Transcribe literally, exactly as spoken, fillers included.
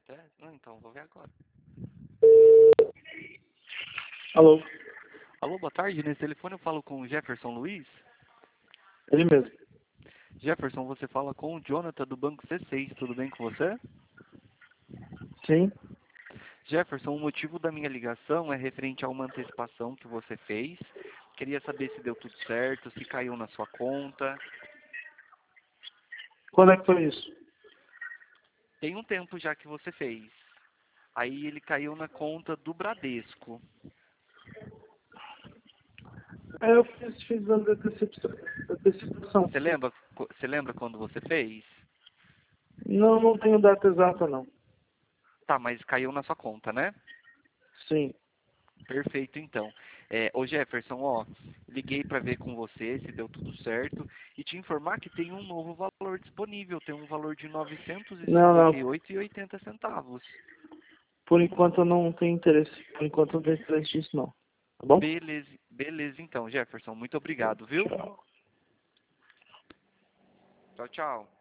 acontece? Não, então, vou ver agora. Alô, Alô, boa tarde. Nesse telefone eu falo com o Jefferson Luiz. ele mesmo. Jefferson, você fala com o Jonathan do Banco C seis. Tudo bem com você? Sim. Jefferson, o motivo da minha ligação é referente a uma antecipação que você fez. Queria saber se deu tudo certo, se caiu na sua conta. Quando é que foi isso? Tem um tempo já que você fez. Aí ele caiu na conta do Bradesco. É, eu fiz, fiz a antecipação. antecipação. Você lembra, você lembra quando você fez? Não, não tenho data exata, não. Tá, mas caiu na sua conta, né? Sim. Perfeito, então. É, ô Jefferson, ó, liguei para ver com você se deu tudo certo e te informar que tem um novo valor disponível, tem um valor de novecentos e Não, cinquenta e não. oito e oitenta centavos. Por enquanto eu não tenho interesse. Por enquanto eu não tenho interesse nisso, não. Tá bom? Beleza, beleza então, Jefferson. Muito obrigado, viu? Tchau. Tchau, tchau.